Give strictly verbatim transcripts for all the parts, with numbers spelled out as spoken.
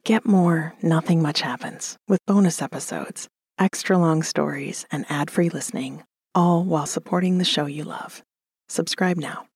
Get more Nothing Much Happens with bonus episodes, extra long stories, and ad-free listening, all while supporting the show you love. Subscribe now.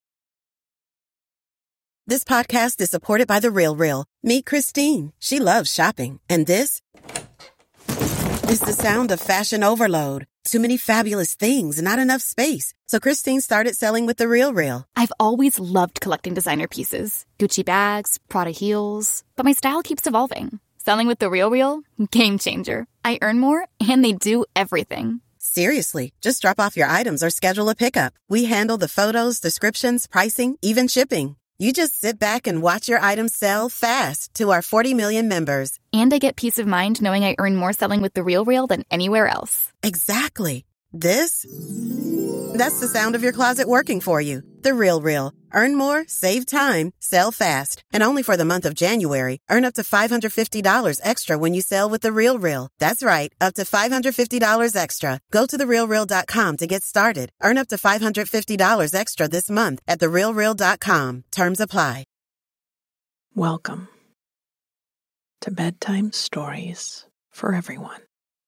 This podcast is supported by The RealReal. Meet Christine. She loves shopping. And this is the sound of fashion overload. Too many fabulous things, not enough space. So Christine started selling with The RealReal. I've always loved collecting designer pieces. Gucci bags, Prada heels. But my style keeps evolving. Selling with The RealReal? Game changer. I earn more, and they do everything. Seriously, just drop off your items or schedule a pickup. We handle the photos, descriptions, pricing, even shipping. You just sit back and watch your items sell fast to our forty million members. And I get peace of mind knowing I earn more selling with The RealReal than anywhere else. Exactly. This? That's the sound of your closet working for you. The RealReal. Earn more, save time, sell fast. And only for the month of January, earn up to five hundred fifty dollars extra when you sell with The RealReal. That's right, up to five hundred fifty dollars extra. Go to the real real dot com to get started. Earn up to five hundred fifty dollars extra this month at the real real dot com. Terms apply. Welcome to Bedtime Stories for Everyone,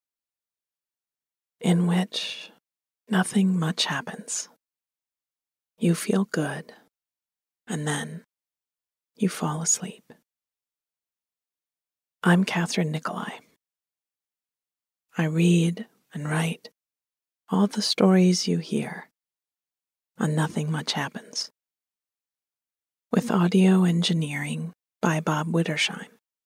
in which nothing much happens. You feel good, and then you fall asleep. I'm Catherine Nicolai. I read and write all the stories you hear on Nothing Much Happens, with audio engineering by Bob Wittersheim.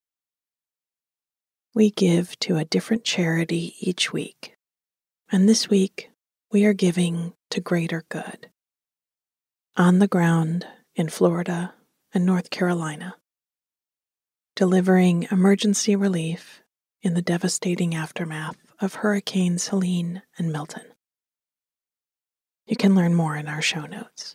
We give to a different charity each week, and this week we are giving to Greater Good, on the ground in Florida and North Carolina, delivering emergency relief in the devastating aftermath of Hurricanes Helene and Milton. You can learn more in our show notes.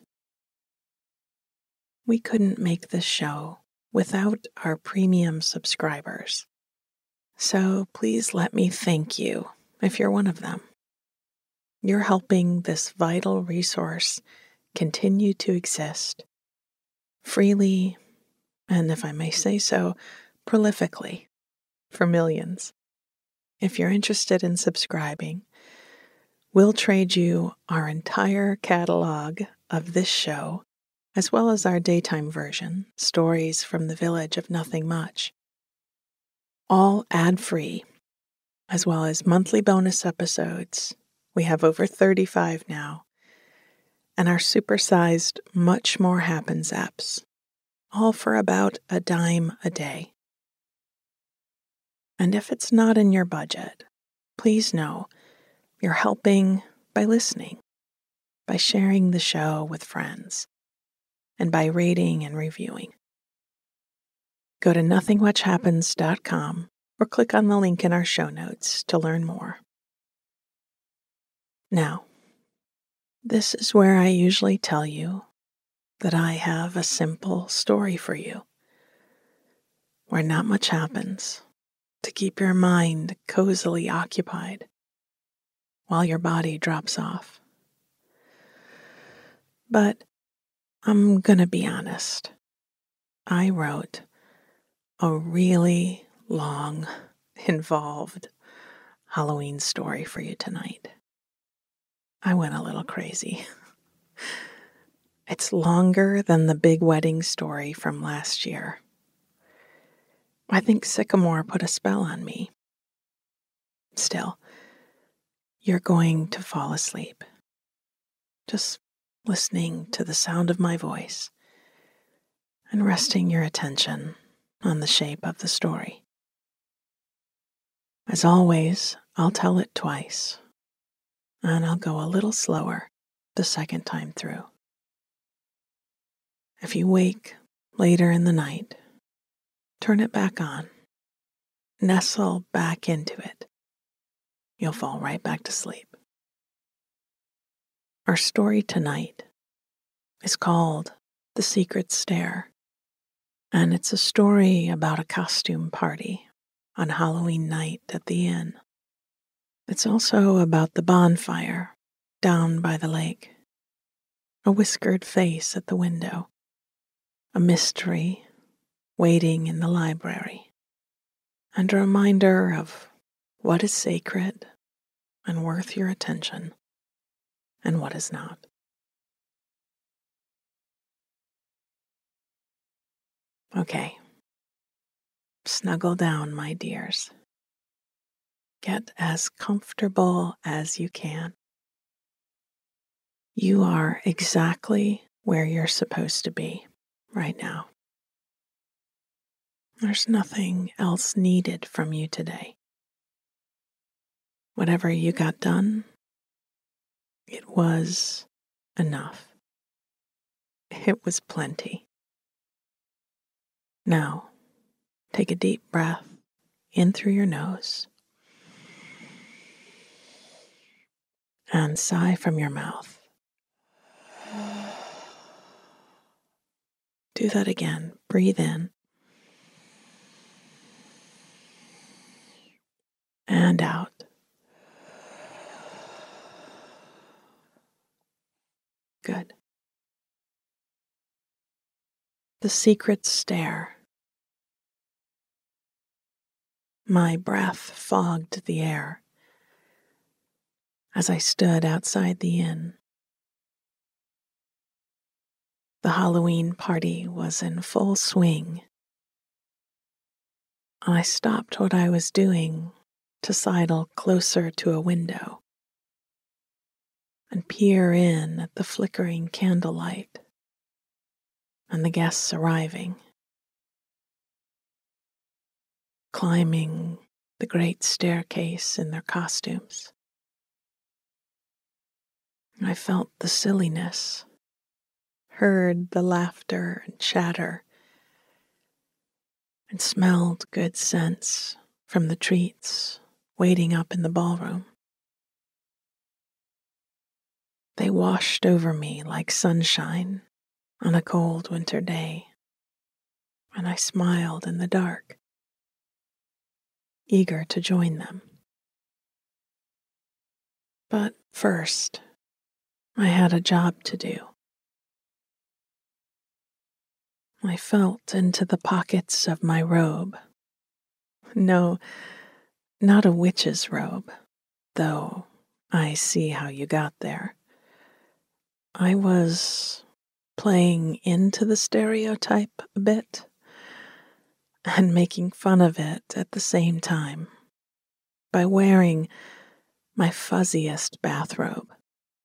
We couldn't make this show without our premium subscribers, so please let me thank you if you're one of them. You're helping this vital resource continue to exist freely, and if I may say so, prolifically, for millions. If you're interested in subscribing, we'll trade you our entire catalog of this show, as well as our daytime version, Stories from the Village of Nothing Much, all ad-free, as well as monthly bonus episodes. We have over thirty-five now, and our supersized Much More Happens apps, all for about a dime a day. And if it's not in your budget, please know you're helping by listening, by sharing the show with friends, and by rating and reviewing. Go to nothing much happens dot com or click on the link in our show notes to learn more. Now, this is where I usually tell you that I have a simple story for you, where not much happens to keep your mind cozily occupied while your body drops off. But I'm gonna be honest. I wrote a really long, involved Halloween story for you tonight. I went a little crazy. It's longer than the big wedding story from last year. I think Sycamore put a spell on me. Still, you're going to fall asleep, just listening to the sound of my voice and resting your attention on the shape of the story. As always, I'll tell it twice, and I'll go a little slower the second time through. If you wake later in the night, turn it back on, nestle back into it. You'll fall right back to sleep. Our story tonight is called The Secret Stair, and it's a story about a costume party on Halloween night at the inn. It's also about the bonfire down by the lake, a whiskered face at the window, a mystery waiting in the library, and a reminder of what is sacred and worth your attention and what is not. Okay, snuggle down, my dears. Get as comfortable as you can. You are exactly where you're supposed to be right now. There's nothing else needed from you today. Whatever you got done, it was enough. It was plenty. Now, take a deep breath in through your nose and sigh from your mouth. Do that again. Breathe in and out. Good. The secret stare. My breath fogged the air as I stood outside the inn. The Halloween party was in full swing. I stopped what I was doing to sidle closer to a window and peer in at the flickering candlelight and the guests arriving, climbing the great staircase in their costumes. I felt the silliness, heard the laughter and chatter, and smelled good scents from the treats waiting up in the ballroom. They washed over me like sunshine on a cold winter day, and I smiled in the dark, eager to join them. But first, I had a job to do. I felt into the pockets of my robe. No, not a witch's robe, though I see how you got there. I was playing into the stereotype a bit and making fun of it at the same time by wearing my fuzziest bathrobe,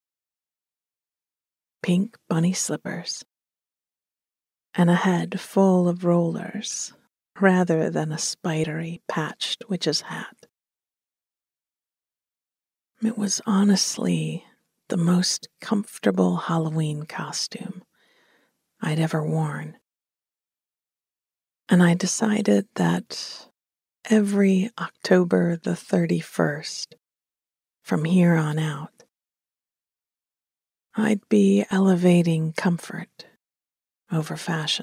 pink bunny slippers, and a head full of rollers rather than a spidery patched witch's hat. It was honestly the most comfortable Halloween costume I'd ever worn. And I decided that every October the thirty-first, from here on out, I'd be elevating comfort over fashion.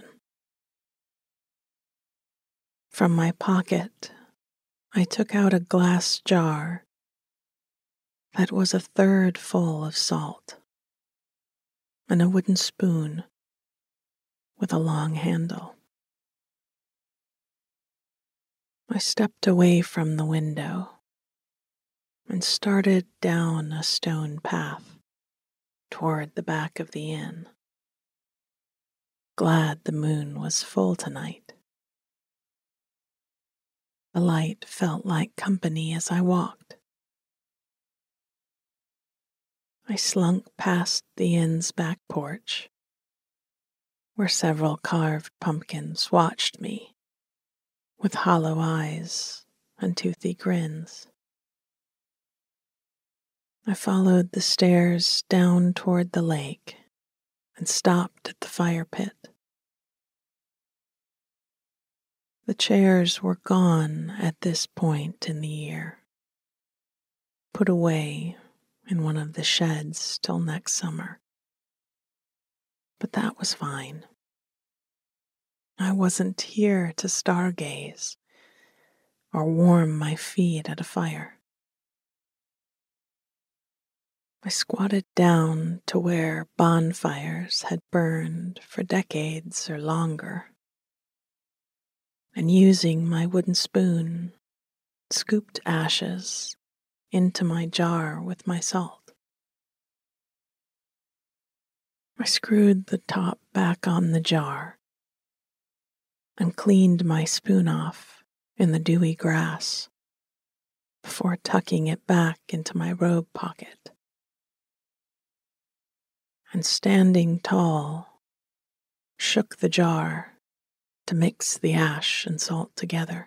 From my pocket, I took out a glass jar that was a third full of salt and a wooden spoon with a long handle. I stepped away from the window and started down a stone path toward the back of the inn, glad the moon was full tonight. The light felt like company as I walked. I slunk past the inn's back porch, where several carved pumpkins watched me with hollow eyes and toothy grins. I followed the stairs down toward the lake and stopped at the fire pit. The chairs were gone at this point in the year, put away in one of the sheds till next summer. But that was fine. I wasn't here to stargaze or warm my feet at a fire. I squatted down to where bonfires had burned for decades or longer and using my wooden spoon, scooped ashes into my jar with my salt. I screwed the top back on the jar and cleaned my spoon off in the dewy grass before tucking it back into my robe pocket. And standing tall, shook the jar to mix the ash and salt together.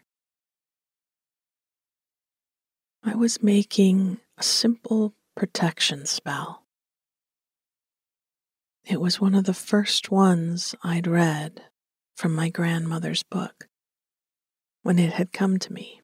I was making a simple protection spell. It was one of the first ones I'd read from my grandmother's book when it had come to me.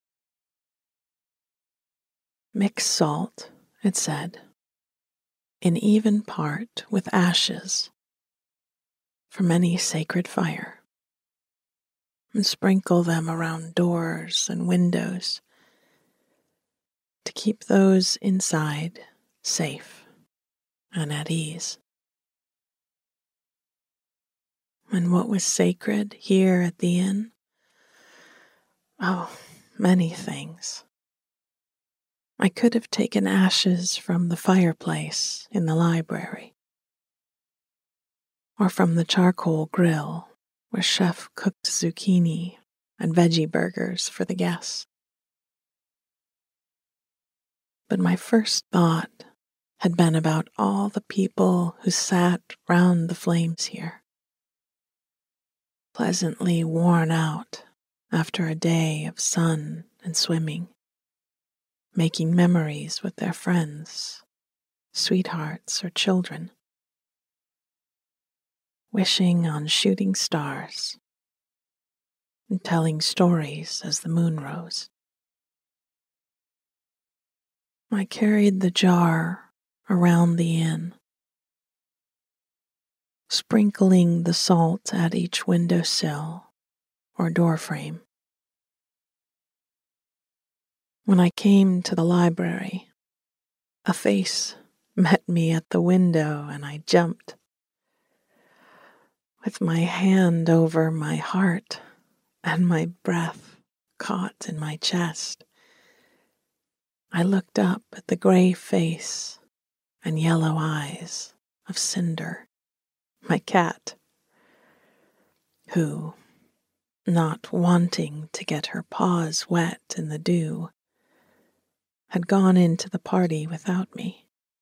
Mix salt, it said, in even part with ashes from any sacred fire, and sprinkle them around doors and windows to keep those inside safe and at ease. And what was sacred here at the inn? Oh, many things. I could have taken ashes from the fireplace in the library, or from the charcoal grill where Chef cooked zucchini and veggie burgers for the guests. But my first thought had been about all the people who sat round the flames here, pleasantly worn out after a day of sun and swimming, making memories with their friends, sweethearts, or children, wishing on shooting stars and telling stories as the moon rose. I carried the jar around the inn, sprinkling the salt at each windowsill or doorframe. When I came to the library, a face met me at the window and I jumped. With my hand over my heart and my breath caught in my chest, I looked up at the gray face and yellow eyes of Cinder, my cat, who, not wanting to get her paws wet in the dew, had gone into the party without me.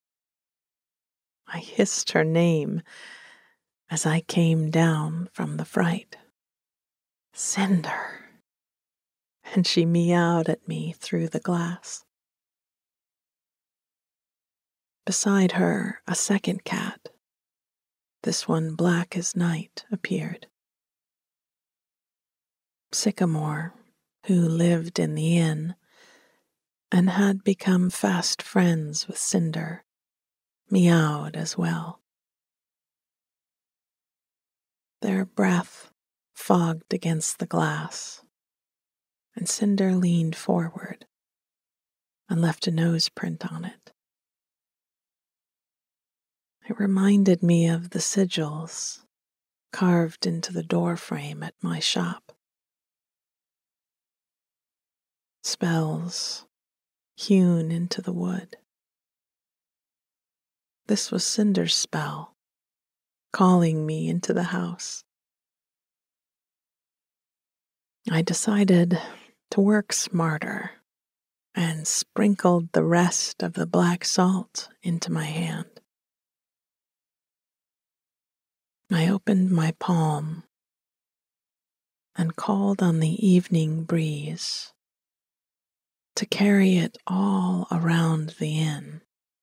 I hissed her name as I came down from the fright. Cinder! And she meowed at me through the glass. Beside her, a second cat, this one black as night, appeared. Sycamore, who lived in the inn and had become fast friends with Cinder, meowed as well. Their breath fogged against the glass, and Cinder leaned forward and left a nose print on it. It reminded me of the sigils carved into the doorframe at my shop. Spells hewn into the wood. This was Cinder's spell, calling me into the house. I decided to work smarter and sprinkled the rest of the black salt into my hand. I opened my palm and called on the evening breeze to carry it all around the inn.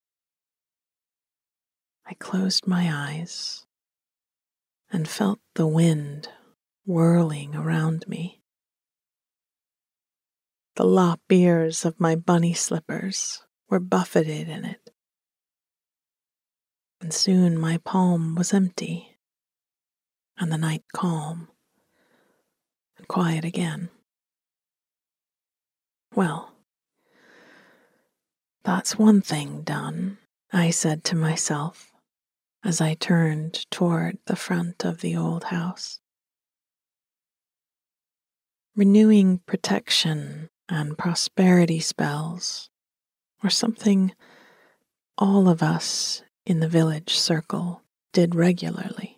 I closed my eyes and felt the wind whirling around me. The lop ears of my bunny slippers were buffeted in it, and soon my palm was empty and the night calm and quiet again. Well, that's one thing done, I said to myself as I turned toward the front of the old house. renewing protection and prosperity spells were something all of us in the village circle did regularly.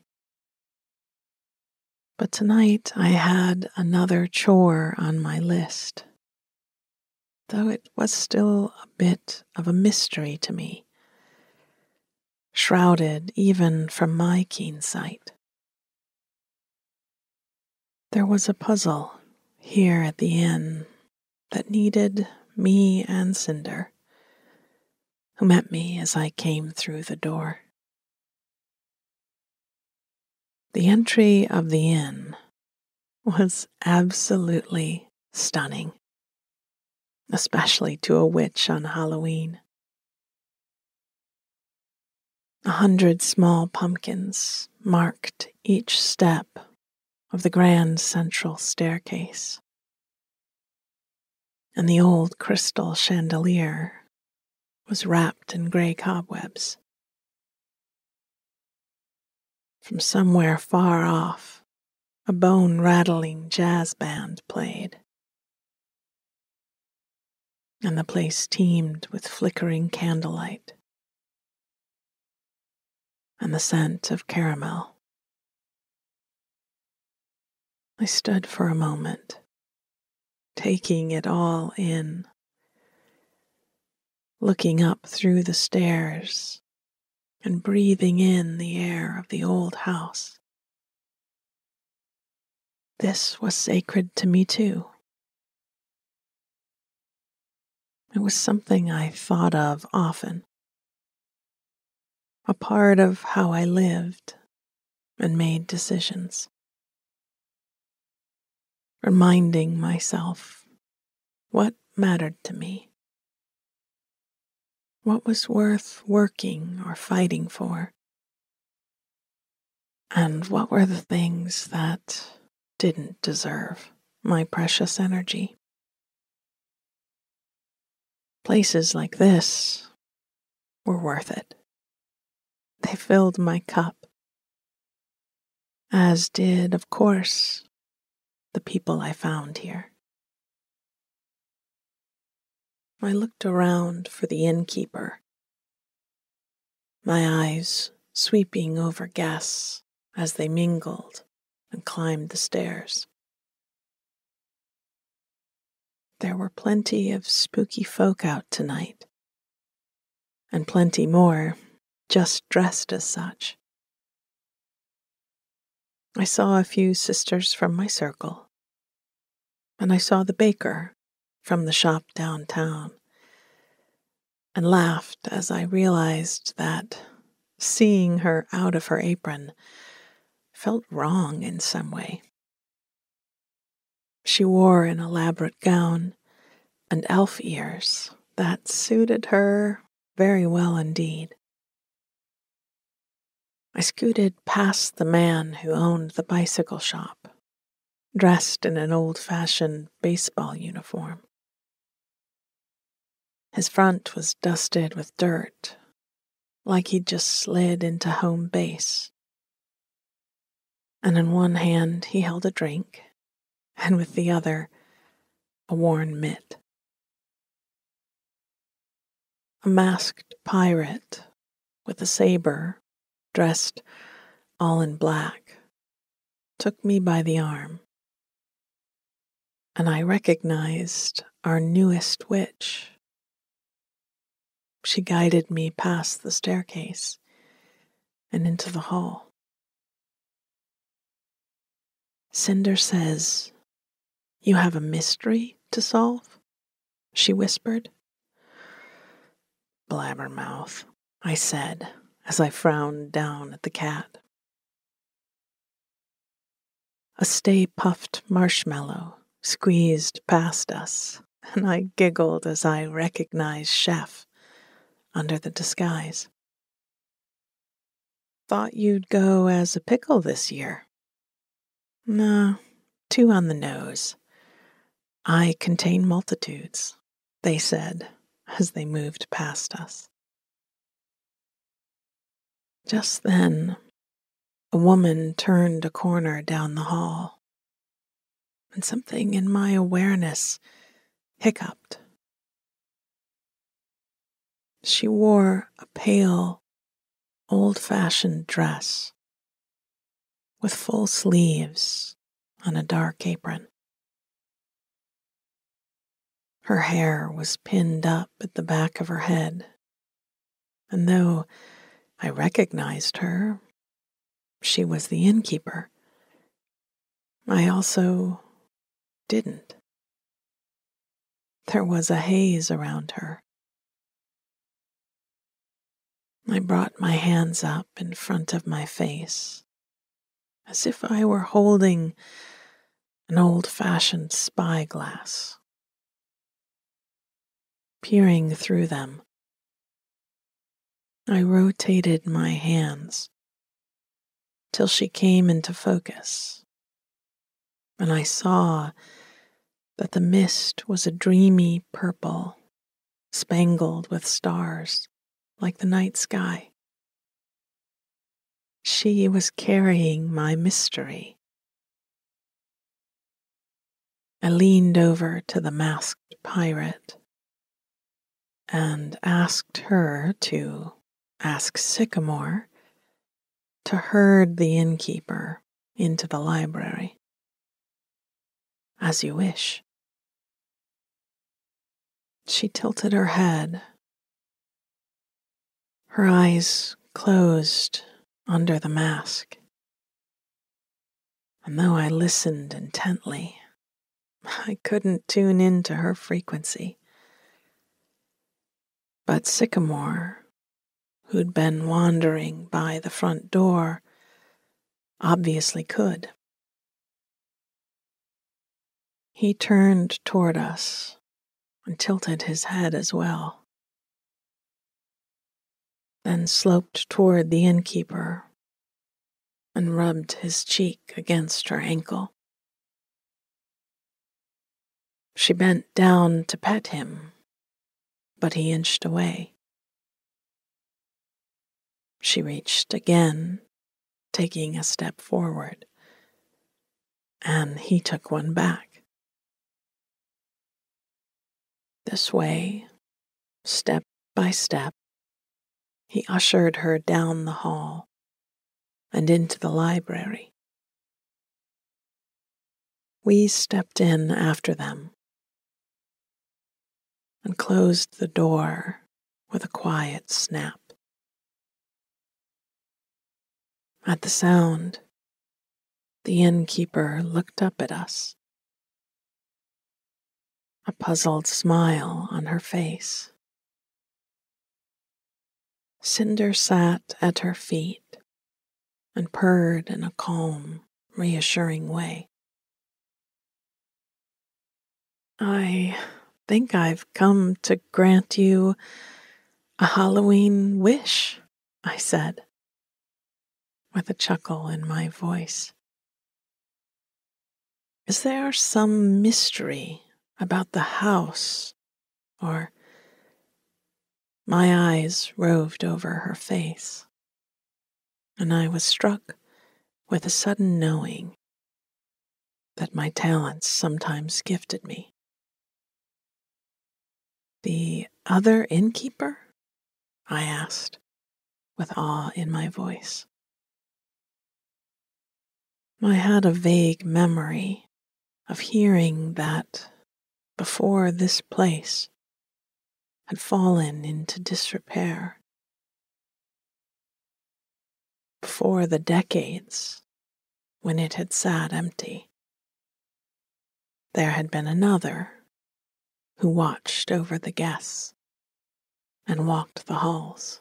But tonight I had another chore on my list, though it was still a bit of a mystery to me, shrouded even from my keen sight. There was a puzzle here at the inn that needed me and Cinder, who met me as I came through the door. The entry of the inn was absolutely stunning, especially to a witch on Halloween. A hundred small pumpkins marked each step of the grand central staircase, and the old crystal chandelier was wrapped in gray cobwebs. From somewhere far off, a bone-rattling jazz band played, and the place teemed with flickering candlelight and the scent of caramel. I stood for a moment, taking it all in, looking up through the stairs and breathing in the air of the old house. This was sacred to me too. It was something I thought of often, a part of how I lived and made decisions, reminding myself what mattered to me, what was worth working or fighting for, and what were the things that didn't deserve my precious energy. Places like this were worth it. They filled my cup, as did, of course, the people I found here. I looked around for the innkeeper, my eyes sweeping over guests as they mingled and climbed the stairs. There were plenty of spooky folk out tonight, and plenty more just dressed as such. I saw a few sisters from my circle, and I saw the baker from the shop downtown, and laughed as I realized that seeing her out of her apron felt wrong in some way. She wore an elaborate gown and elf ears that suited her very well indeed. I scooted past the man who owned the bicycle shop, dressed in an old-fashioned baseball uniform. His front was dusted with dirt, like he'd just slid into home base. And in one hand he held a drink, and with the other, a worn mitt. A masked pirate with a saber, dressed all in black, took me by the arm, and I recognized our newest witch. She guided me past the staircase and into the hall. Cinder says, "You have a mystery to solve?" she whispered. "Blabbermouth," I said as I frowned down at the cat. A Stay-Puffed Marshmallow squeezed past us, and I giggled as I recognized Chef under the disguise. "Thought you'd go as a pickle this year." "No, too on the nose. I contain multitudes," they said as they moved past us. Just then, a woman turned a corner down the hall, and something in my awareness hiccuped. She wore a pale, old-fashioned dress with full sleeves on a dark apron. Her hair was pinned up at the back of her head, and though I recognized her, she was the innkeeper, I also didn't. There was a haze around her. I brought my hands up in front of my face, as if I were holding an old-fashioned spyglass. Peering through them, I rotated my hands till she came into focus, and I saw that the mist was a dreamy purple, spangled with stars like the night sky. She was carrying my mystery. I leaned over to the masked pirate and asked her to ask Sycamore to herd the innkeeper into the library. As you wish. She tilted her head. Her eyes closed under the mask. And though I listened intently, I couldn't tune into her frequency. But Sycamore, who'd been wandering by the front door, obviously could. He turned toward us and tilted his head as well, then sloped toward the innkeeper and rubbed his cheek against her ankle. She bent down to pet him, but he inched away. She reached again, taking a step forward, and he took one back. This way, step by step, he ushered her down the hall and into the library. We stepped in after them and closed the door with a quiet snap. At the sound, the innkeeper looked up at us, a puzzled smile on her face. Cinder sat at her feet and purred in a calm, reassuring way. I think I've come to grant you a Halloween wish, I said, with a chuckle in my voice. Is there some mystery about the house, or... My eyes roved over her face, and I was struck with a sudden knowing that my talents sometimes gifted me. The other innkeeper? I asked, with awe in my voice. I had a vague memory of hearing that before this place had fallen into disrepair, before the decades when it had sat empty, there had been another who watched over the guests and walked the halls.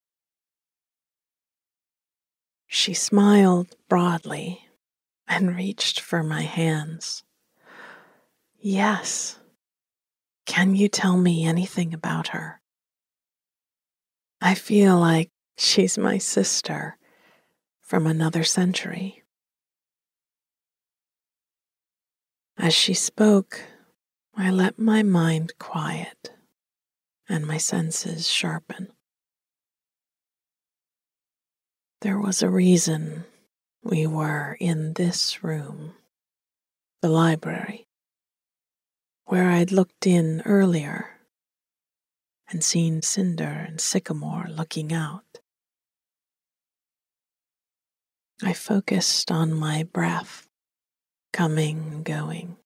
She smiled broadly and reached for my hands. Yes. Can you tell me anything about her? I feel like she's my sister from another century. As she spoke, I let my mind quiet and my senses sharpen. There was a reason we were in this room, the library, where I'd looked in earlier and seen Cinder and Sycamore looking out. I focused on my breath, coming and going,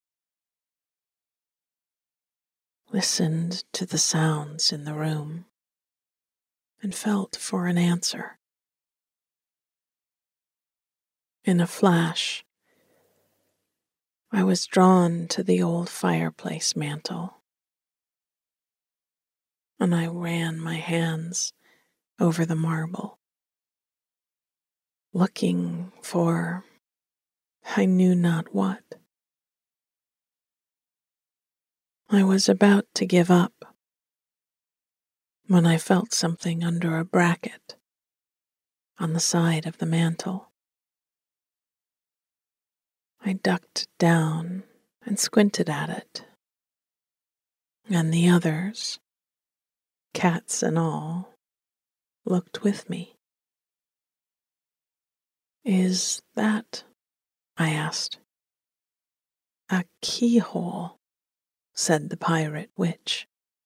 listened to the sounds in the room, and felt for an answer. In a flash, I was drawn to the old fireplace mantel, and I ran my hands over the marble, looking for I knew not what. I was about to give up when I felt something under a bracket on the side of the mantel. I ducked down and squinted at it, and the others, cats and all, looked with me. "Is that," I asked. "A keyhole," said the pirate witch.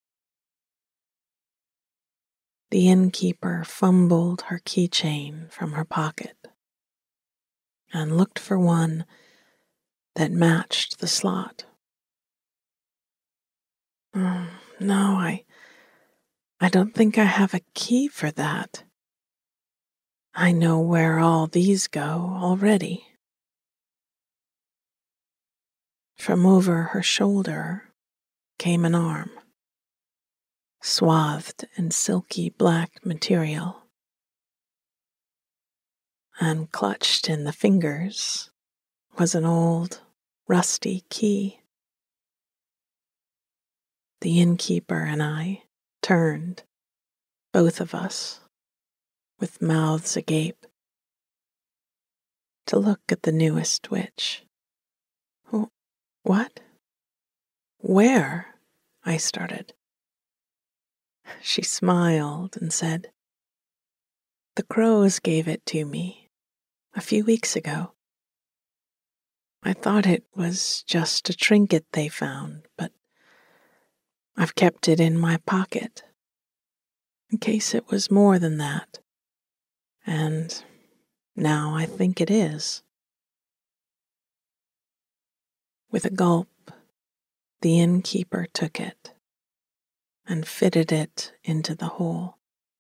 The innkeeper fumbled her keychain from her pocket and looked for one that matched the slot. Oh, no, I, I don't think I have a key for that. I know where all these go already. From over her shoulder came an arm, swathed in silky black material, and clutched in the fingers was an old, rusty key. The innkeeper and I turned, both of us, with mouths agape, to look at the newest witch. Oh, what? Where? I started. She smiled and said, "The crows gave it to me a few weeks ago. I thought it was just a trinket they found, but I've kept it in my pocket in case it was more than that, and now I think it is." With a gulp, the innkeeper took it and fitted it into the hole.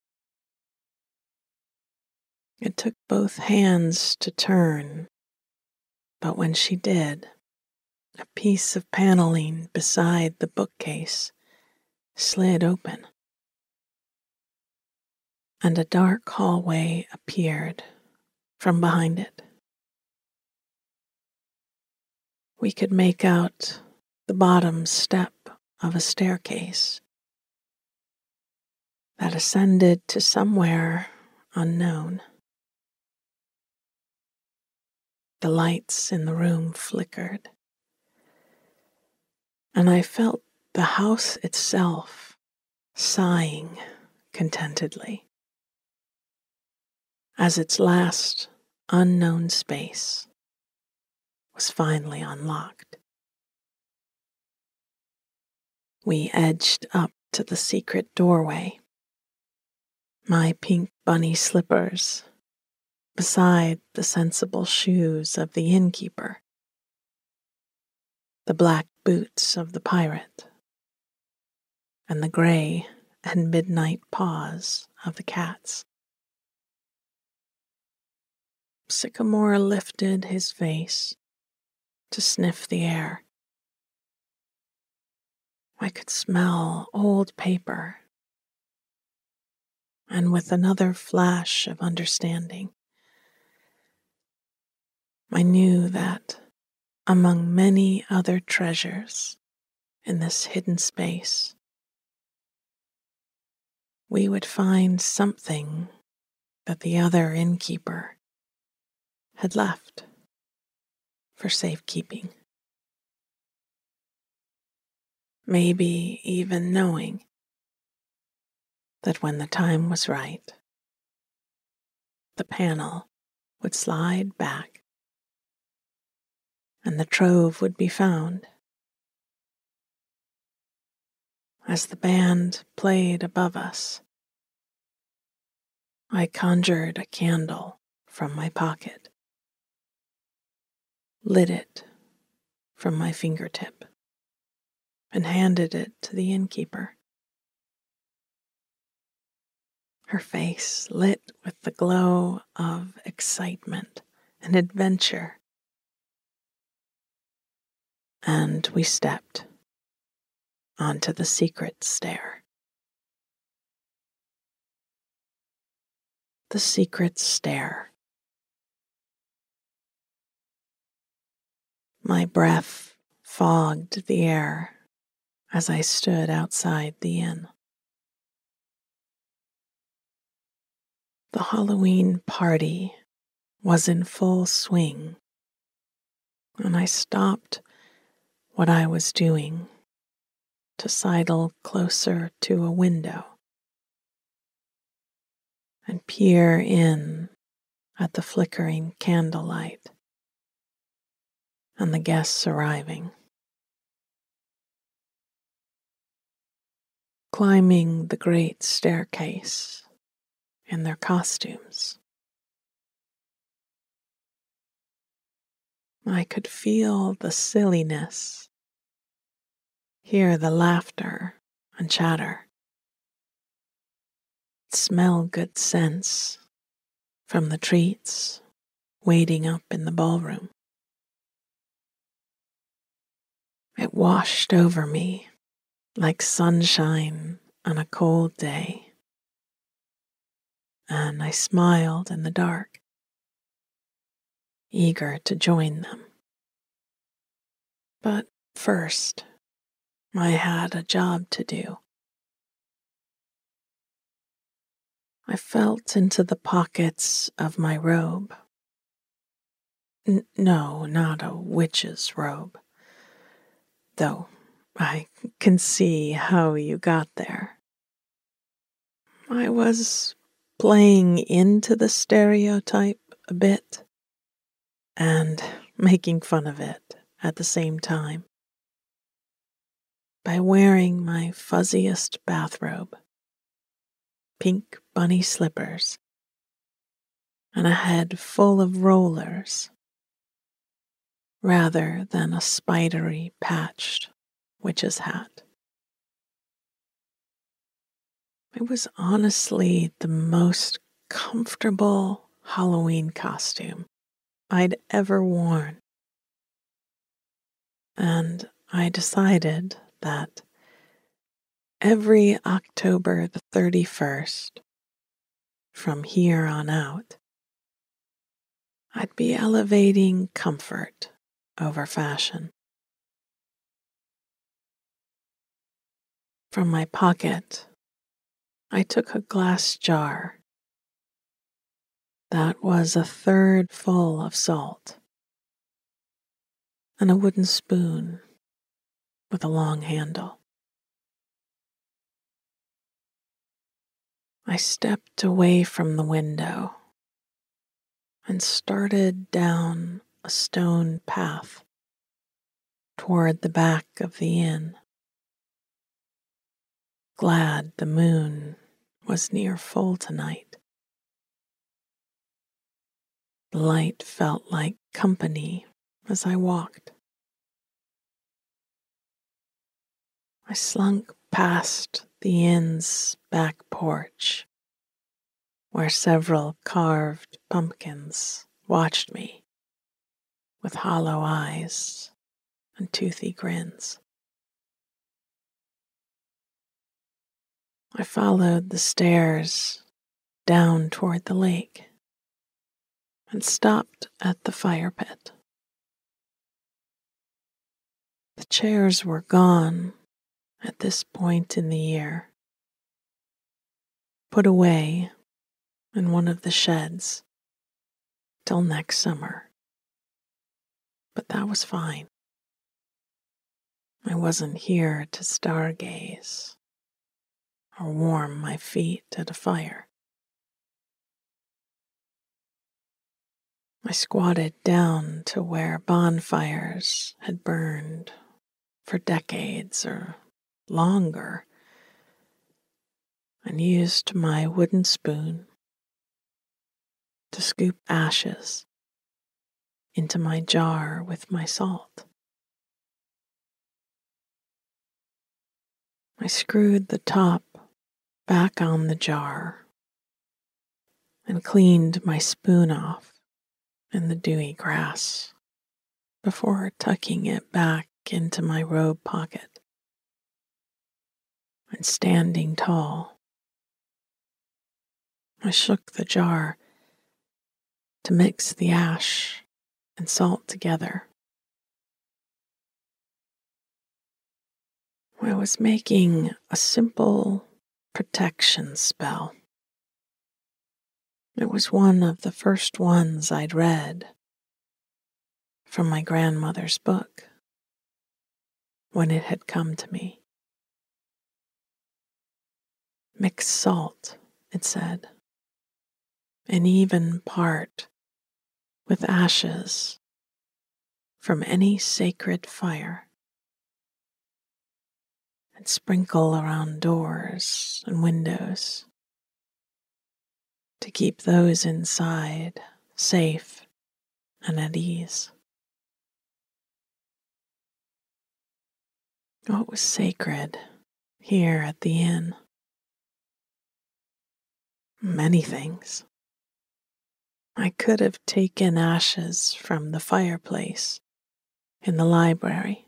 It took both hands to turn, but when she did, a piece of paneling beside the bookcase slid open, and a dark hallway appeared from behind it. We could make out the bottom step of a staircase that ascended to somewhere unknown. The lights in the room flickered, and I felt the house itself sighing contentedly as its last unknown space was finally unlocked. We edged up to the secret doorway, my pink bunny slippers beside the sensible shoes of the innkeeper, the black boots of the pirate, and the gray and midnight paws of the cats. Sycamore lifted his face to sniff the air. I could smell old paper, and with another flash of understanding, I knew that among many other treasures in this hidden space, we would find something that the other innkeeper had left for safekeeping. Maybe even knowing that when the time was right, the panel would slide back and the trove would be found. As the band played above us, I conjured a candle from my pocket, lit it from my fingertip, and handed it to the innkeeper. Her face lit with the glow of excitement and adventure, and we stepped onto the secret stair. The secret stair. My breath fogged the air as I stood outside the inn. The Halloween party was in full swing, and I stopped what I was doing to sidle closer to a window and peer in at the flickering candlelight and the guests arriving. Climbing the great staircase in their costumes, I could feel the silliness, hear the laughter and chatter, smell good scents from the treats waiting up in the ballroom. It washed over me like sunshine on a cold day, and I smiled in the dark, eager to join them. But first, I had a job to do. I felt into the pockets of my robe. N- no, not a witch's robe, though I can see how you got there. I was playing into the stereotype a bit and making fun of it at the same time by wearing my fuzziest bathrobe, pink bunny slippers, and a head full of rollers rather than a spidery patched witch's hat. It was honestly the most comfortable Halloween costume I'd ever worn, and I decided that every October the thirty-first, from here on out, I'd be elevating comfort over fashion. From my pocket, I took a glass jar that was a third full of salt and a wooden spoon with a long handle. I stepped away from the window and started down a stone path toward the back of the inn, glad the moon was near full tonight. The light felt like company as I walked. I slunk past the inn's back porch, where several carved pumpkins watched me with hollow eyes and toothy grins. I followed the stairs down toward the lake and stopped at the fire pit. The chairs were gone at this point in the year, put away in one of the sheds till next summer. But that was fine. I wasn't here to stargaze or warm my feet at a fire. I squatted down to where bonfires had burned for decades or longer and used my wooden spoon to scoop ashes into my jar with my salt. I screwed the top back on the jar and cleaned my spoon off in the dewy grass before tucking it back into my robe pocket. And standing tall, I shook the jar to mix the ash and salt together. I was making a simple protection spell. It was one of the first ones I'd read from my grandmother's book when it had come to me. Mix salt, it said, an even part with ashes from any sacred fire, and sprinkle around doors and windows to keep those inside safe and at ease. What was sacred here at the inn? Many things. I could have taken ashes from the fireplace in the library,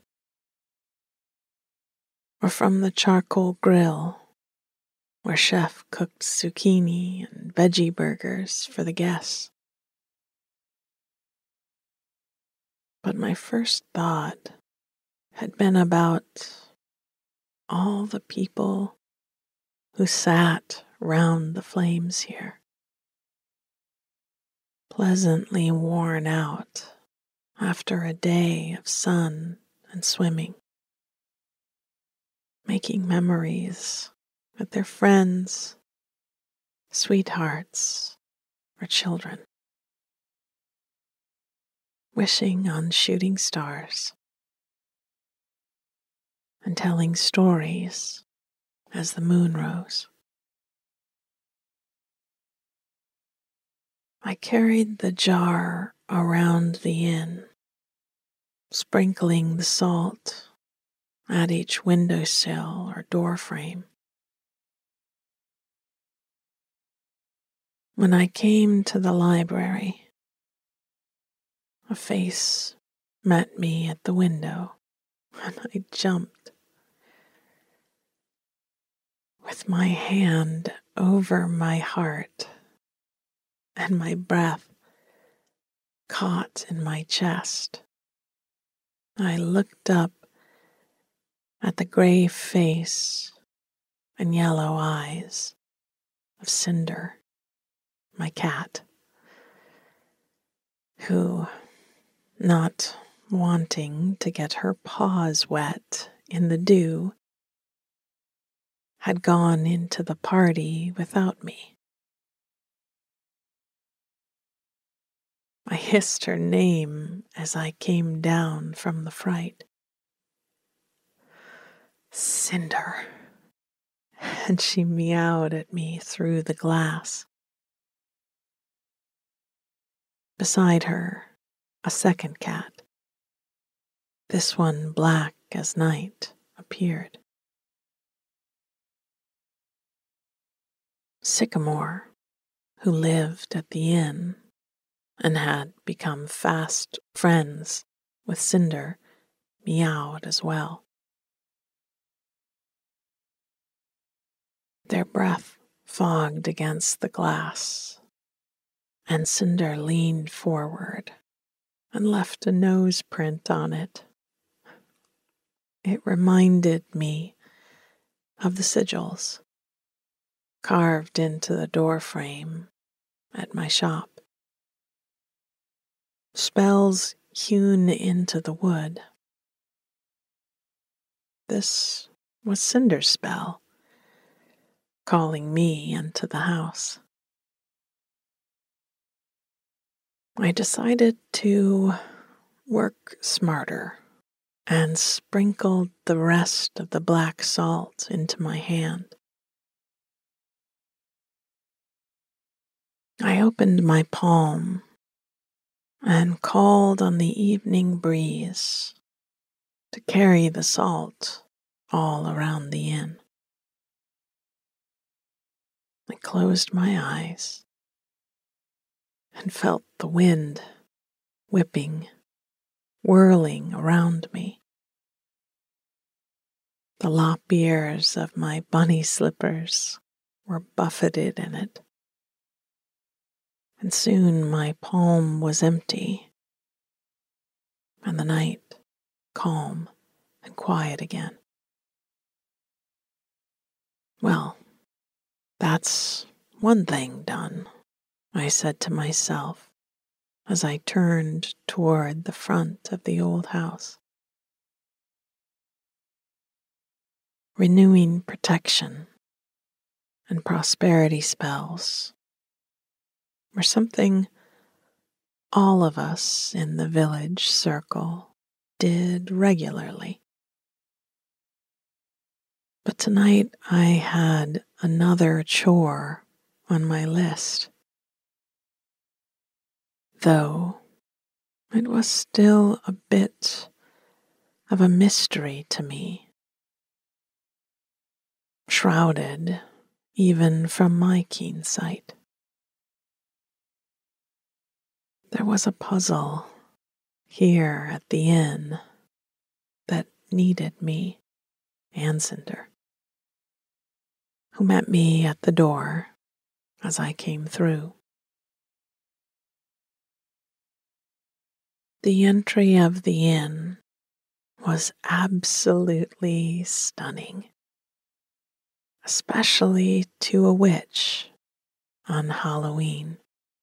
or from the charcoal grill where Chef cooked zucchini and veggie burgers for the guests. But my first thought had been about all the people who sat round the flames here, pleasantly worn out after a day of sun and swimming, making memories with their friends, sweethearts, or children, wishing on shooting stars and telling stories as the moon rose. I carried the jar around the inn, sprinkling the salt at each windowsill or door frame. When I came to the library, a face met me at the window, and I jumped. With my hand over my heart and my breath caught in my chest, I looked up at the gray face and yellow eyes of Cinder, my cat, who, not wanting to get her paws wet in the dew, had gone into the party without me. I hissed her name as I came down from the fright. Cinder, and she meowed at me through the glass. Beside her, a second cat, this one black as night, appeared. Sycamore, who lived at the inn and had become fast friends with Cinder, meowed as well. Their breath fogged against the glass, and Cinder leaned forward and left a nose print on it. It reminded me of the sigils carved into the door frame at my shop. Spells hewn into the wood. This was Cinder's spell, calling me into the house. I decided to work smarter and sprinkled the rest of the black salt into my hand. I opened my palm and called on the evening breeze to carry the salt all around the inn. I closed my eyes and felt the wind whipping, whirling around me. The lop ears of my bunny slippers were buffeted in it, and soon my palm was empty, and the night calm and quiet again. Well, that's one thing done, I said to myself as I turned toward the front of the old house. Renewing protection and prosperity spells were something all of us in the village circle did regularly. But tonight I had another chore on my list, though it was still a bit of a mystery to me, shrouded even from my keen sight. There was a puzzle here at the inn that needed me and Cinder, who met me at the door as I came through. The entry of the inn was absolutely stunning, especially to a witch on Halloween.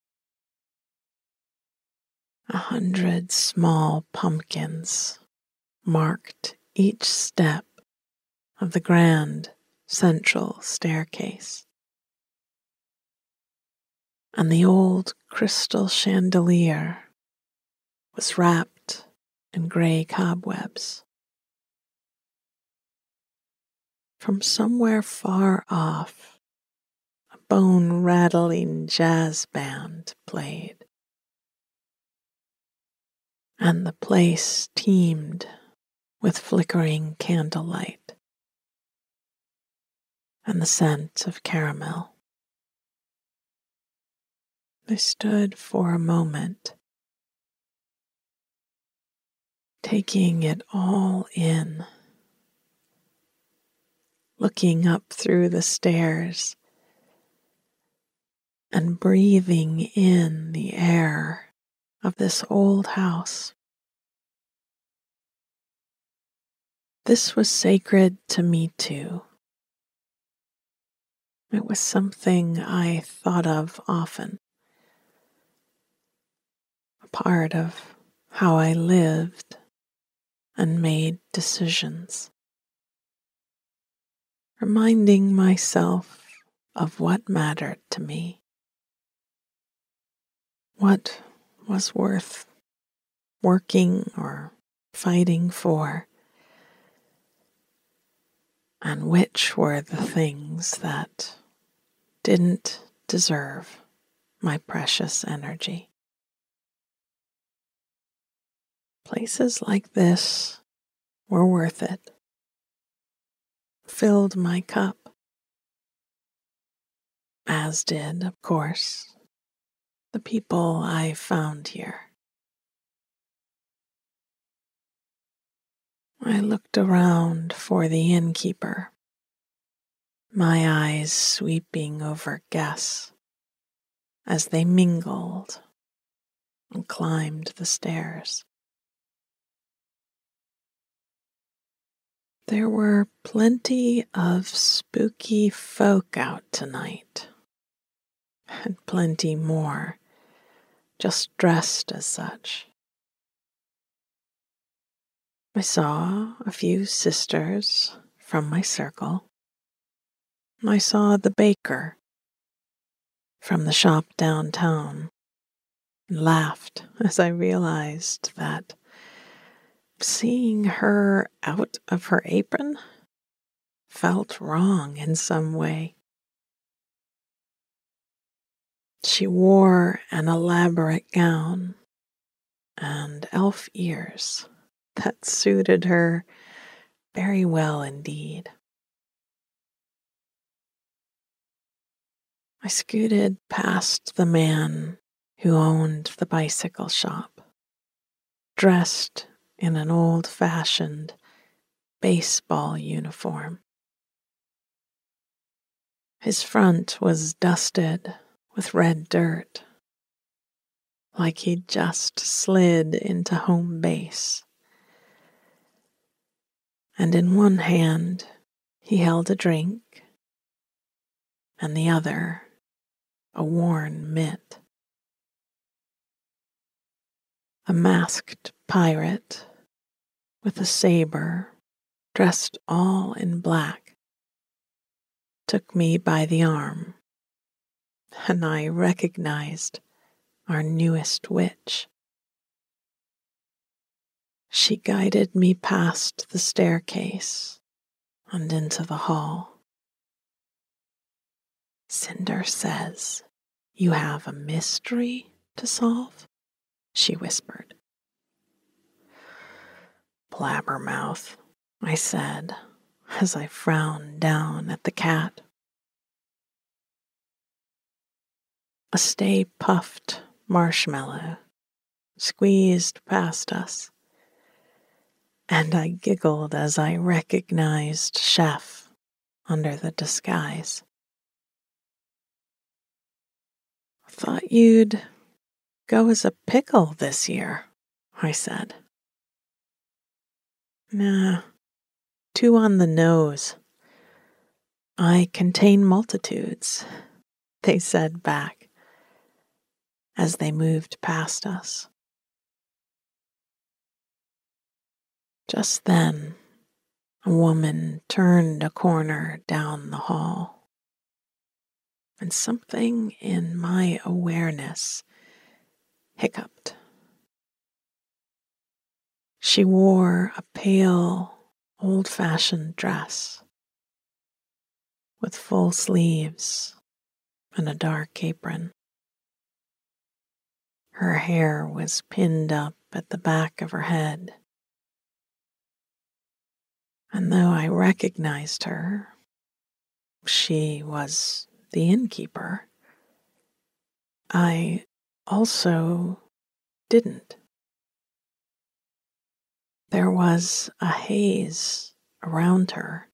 A hundred small pumpkins marked each step of the grand central staircase, and the old crystal chandelier was wrapped in gray cobwebs. From somewhere far off, a bone-rattling jazz band played, and the place teemed with flickering candlelight and the scent of caramel. I stood for a moment, taking it all in, looking up through the stairs and breathing in the air of this old house. This was sacred to me too. It was something I thought of often, a part of how I lived and made decisions, reminding myself of what mattered to me, what was worth working or fighting for, and which were the things that didn't deserve my precious energy. Places like this were worth it, filled my cup, as did, of course, the people I found here. I looked around for the innkeeper, my eyes sweeping over guests as they mingled and climbed the stairs. There were plenty of spooky folk out tonight, and plenty more just dressed as such. I saw a few sisters from my circle. I saw the baker from the shop downtown, and laughed as I realized that seeing her out of her apron felt wrong in some way. She wore an elaborate gown and elf ears that suited her very well indeed. I scooted past the man who owned the bicycle shop, dressed in an old-fashioned baseball uniform. His front was dusted with red dirt, like he'd just slid into home base. And in one hand, he held a drink, and the other, a worn mitt. A masked pirate with a saber, dressed all in black, took me by the arm, and I recognized our newest witch. She guided me past the staircase and into the hall. "Cinder says you have a mystery to solve," she whispered. "Blabbermouth," I said as I frowned down at the cat. A Stay Puft Marshmallow squeezed past us, and I giggled as I recognized Chef under the disguise. "Thought you'd go as a pickle this year," I said. "Nah, too on the nose. I contain multitudes," they said back as they moved past us. Just then, a woman turned a corner down the hall, and something in my awareness hiccuped. She wore a pale, old-fashioned dress with full sleeves and a dark apron. Her hair was pinned up at the back of her head, and though I recognized her, she was the innkeeper, I also didn't. There was a haze around her.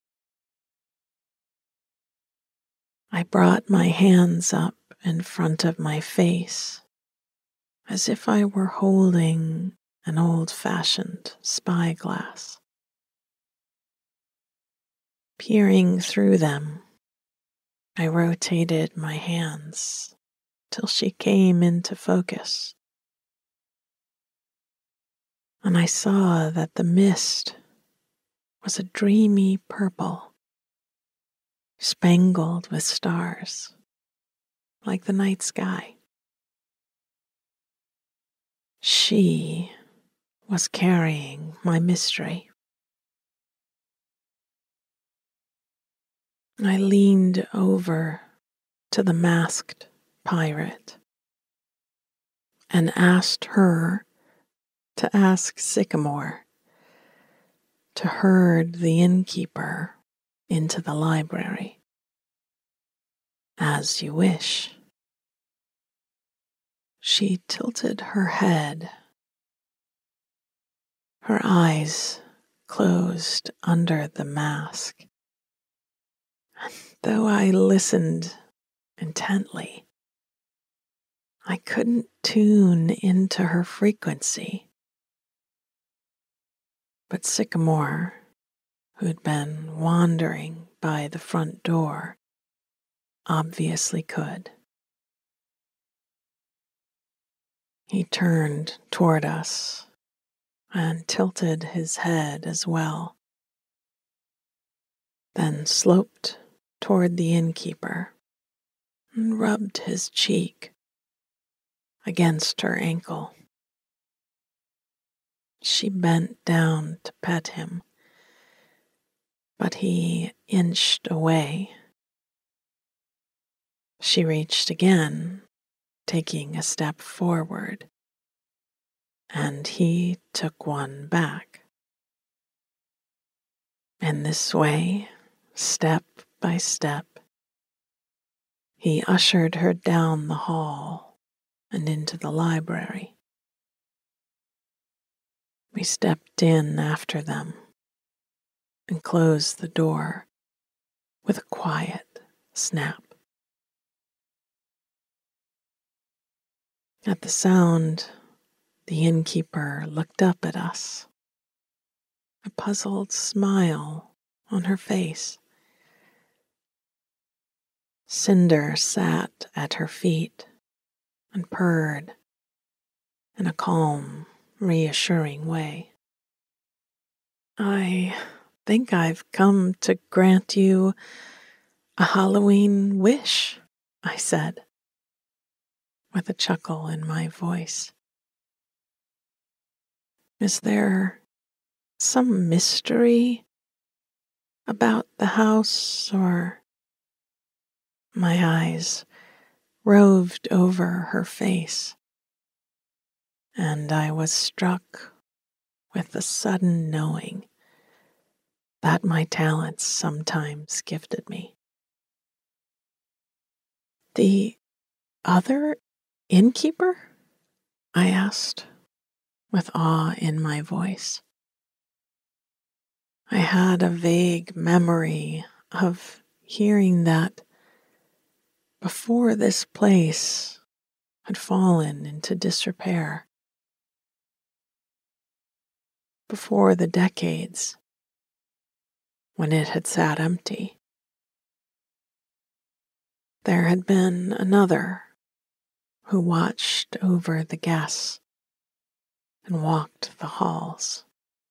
I brought my hands up in front of my face, as if I were holding an old-fashioned spyglass. Peering through them, I rotated my hands till she came into focus, and I saw that the mist was a dreamy purple, spangled with stars, like the night sky. She was carrying my mystery. I leaned over to the masked pirate and asked her to ask Sycamore to herd the innkeeper into the library. "As you wish." She tilted her head. Her eyes closed under the mask. Though I listened intently, I couldn't tune into her frequency. But Sycamore, who'd been wandering by the front door, obviously could. He turned toward us and tilted his head as well, then sloped toward the innkeeper and rubbed his cheek against her ankle. She bent down to pet him, but he inched away. She reached again, taking a step forward, and he took one back. In this way, step by step, he ushered her down the hall and into the library. We stepped in after them and closed the door with a quiet snap. At the sound, the innkeeper looked up at us, a puzzled smile on her face. Cinder sat at her feet and purred in a calm, reassuring way. I think I've come to grant you a Halloween wish, I said, with a chuckle in my voice. Is there some mystery about the house, or... My eyes roved over her face, and I was struck with the sudden knowing that my talents sometimes gifted me. The other innkeeper? I asked, with awe in my voice. I had a vague memory of hearing that before this place had fallen into disrepair, before the decades when it had sat empty, there had been another who watched over the guests and walked the halls.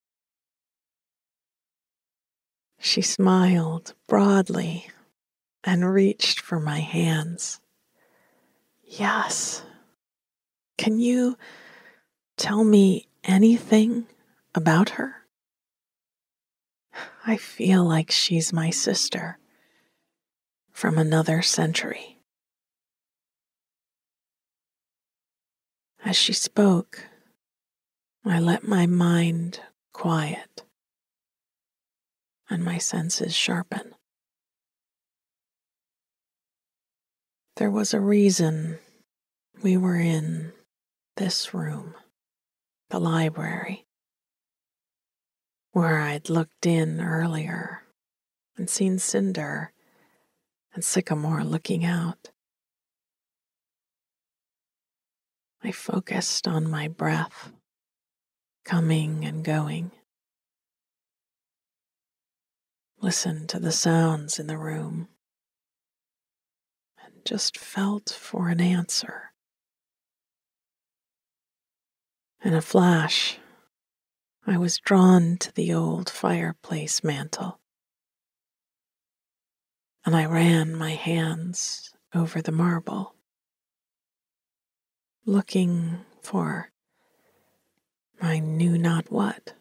She smiled broadly and reached for my hands. Yes. Can you tell me anything about her? I feel like she's my sister from another century. As she spoke, I let my mind quiet and my senses sharpen. There was a reason we were in this room, the library, where I'd looked in earlier and seen Cinder and Sycamore looking out. I focused on my breath, coming and going. Listened to the sounds in the room and just felt for an answer. In a flash, I was drawn to the old fireplace mantel, and I ran my hands over the marble, looking for I knew not what.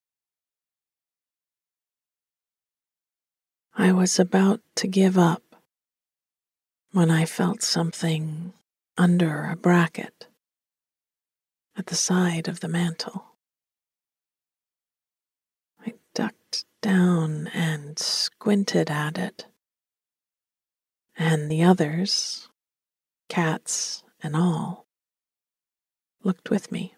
I was about to give up when I felt something under a bracket at the side of the mantel. I ducked down and squinted at it, and the others, cats and all, looked with me.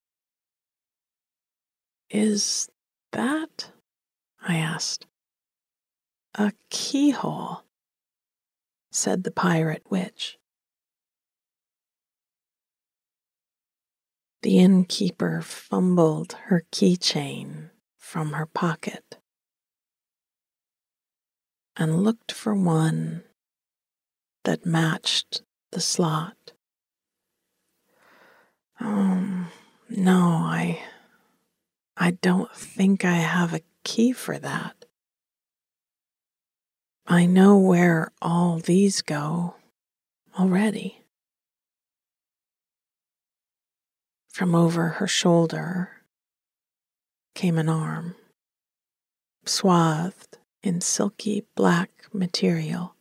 Is that, I asked. A keyhole, said the pirate witch. The innkeeper fumbled her keychain from her pocket and looked for one that matched the slot. Um, no, I, I don't think I have a key for that. I know where all these go already. From over her shoulder came an arm, swathed in silky black material,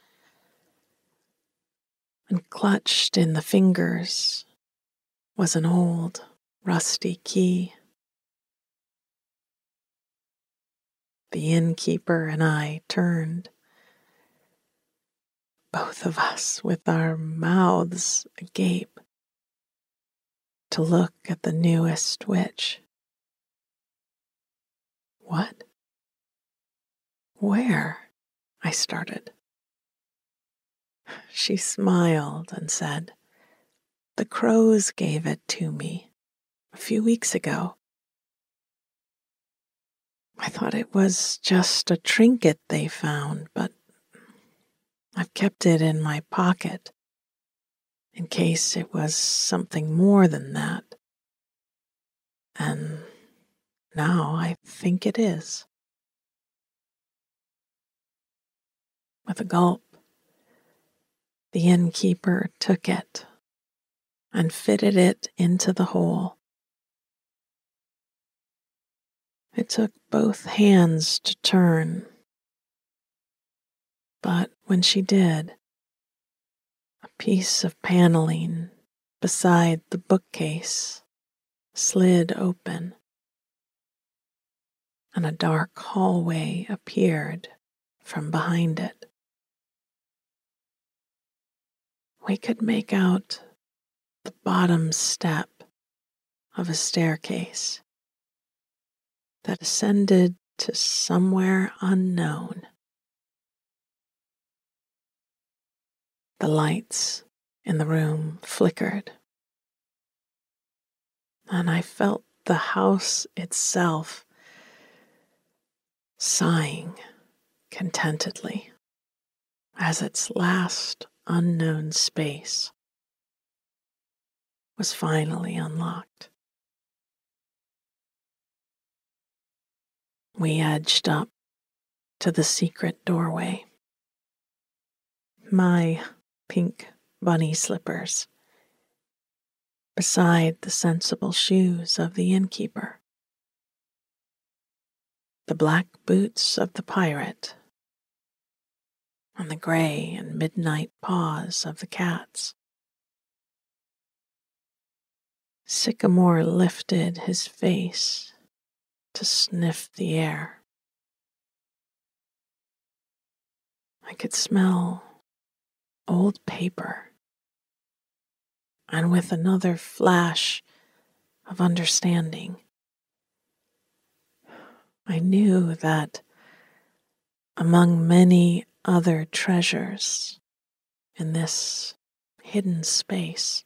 and clutched in the fingers was an old, rusty key. The innkeeper and I turned, both of us with our mouths agape, to look at the newest witch. What? Where? I started. She smiled and said, "The crows gave it to me a few weeks ago. I thought it was just a trinket they found, but I've kept it in my pocket in case it was something more than that. And now I think it is." With a gulp, the innkeeper took it and fitted it into the hole. It took both hands to turn, but when she did, a piece of paneling beside the bookcase slid open, and a dark hallway appeared from behind it. We could make out the bottom step of a staircase that ascended to somewhere unknown. The lights in the room flickered, and I felt the house itself sighing contentedly as its last unknown space was finally unlocked. We edged up to the secret doorway. My pink bunny slippers beside the sensible shoes of the innkeeper, the black boots of the pirate, and the gray and midnight paws of the cats. Sycamore lifted his face to sniff the air. I could smell old paper, and with another flash of understanding, I knew that among many other treasures in this hidden space,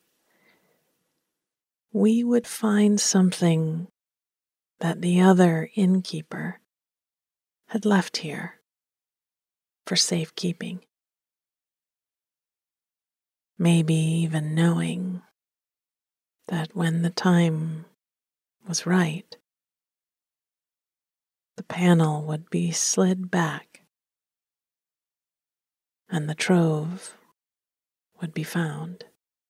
we would find something that the other innkeeper had left here for safekeeping. Maybe even knowing that when the time was right, the panel would be slid back and the trove would be found.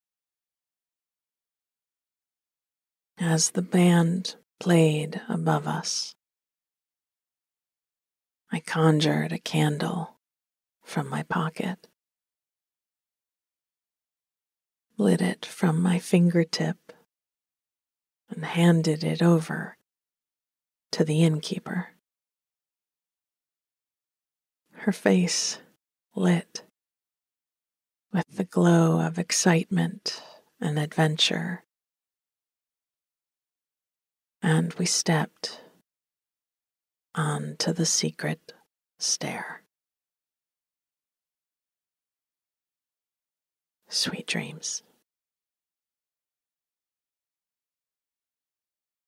As the band played above us, I conjured a candle from my pocket, lit it from my fingertip, and handed it over to the innkeeper. Her face lit with the glow of excitement and adventure, and we stepped onto the secret stair. Sweet dreams.